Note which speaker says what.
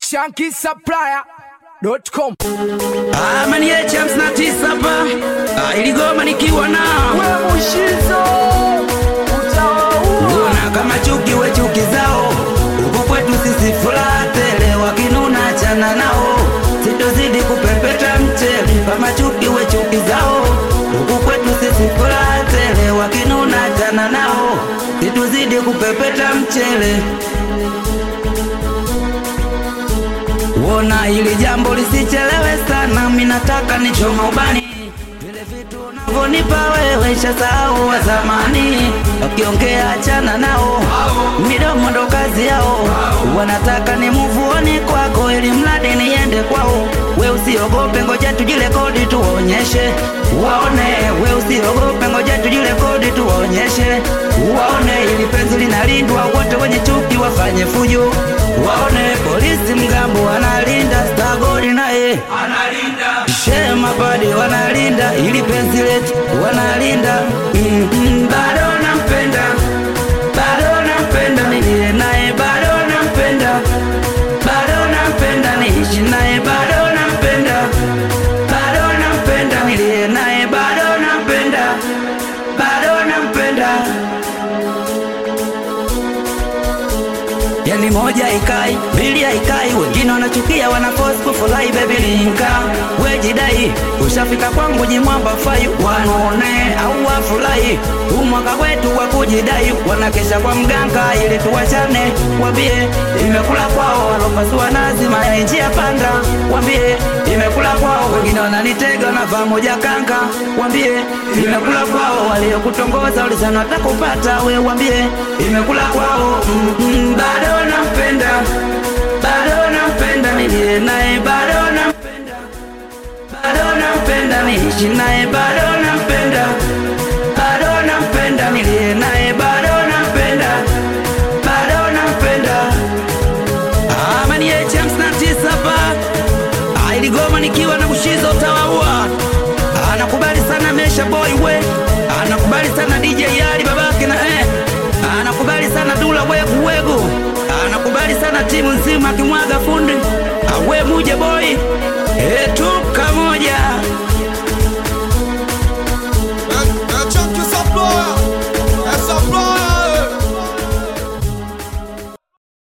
Speaker 1: shankisupplier.com.
Speaker 2: Mani ya champs na tisapa iligoma nikiwa na
Speaker 1: Wewe Mushizo utawaua.
Speaker 2: Una kama chuki we chuki zao huko kwetu sisi furaha tele wakinuna chana nao sitozidi kupepeta mchele kama chuki we chuki zao huko kwetu sisi furaha tele wakinuna chana nao sitozidi kupepeta mchele. Wona hili jambo lisichelewe sana, mimi nataka nichoma ubani vile vitu unavyonipa wewe shasahau wa zamani. Wakiongea achana nao, midomo ndo kazi yao. Wanataka ni move kwako ili mradi niende kwao. We usiogope, ngoja tujirekodi tuwaonyeshe waone. We usiogope, ngoja tujirekodi tuwaonyeshe waone. Ili penzi linalindwa, wote wenye chuki wafanye fujo waone. Polisi mgambo wanalinda, Stagori naye analinda, Shema Padi wanalinda, ili penzi letu wanalinda. Bado nampenda, bado nampenda, nilie naye bado nampenda, bado nampenda, niishi naye bado nampenda, bado nampenda, nilie naye bado nampenda, bado nampenda. Yani moja ikai, mbili ikai, wengine wanachukia wanaforce kufurahi baby linka. Wejidai, ushafika kwangu jimwamba fayu, wanaone au wafurahi. Umwaka wetu wa kujidai, wanakesha kwa mganga ili tuwachane. Wambie, imekula kwao, walopasua nazima ya njia panda. Wambie, imekula kwao, wengine wananitega na vaa moja kanga. Wambie, imekula kwao, waliokutongoza ulisana watakupata. We wambie, imekula kwao. Bado nampenda, bado nampenda, nilie naye bado nampenda, bado nampenda, niishi naye bado nampenda, bado nampenda, nilie naye bado nampenda, bado nampenda. Mani ya champs na tisapa iligoma nikiwa na Mushizo utawaua. Anakubali sana Mesha Boy we, anakubali sana DJ Yali babake na anakubali sana Dula Wegu Wegu, anakubali sana timu nzima kimwaga fundi awe muje boy tu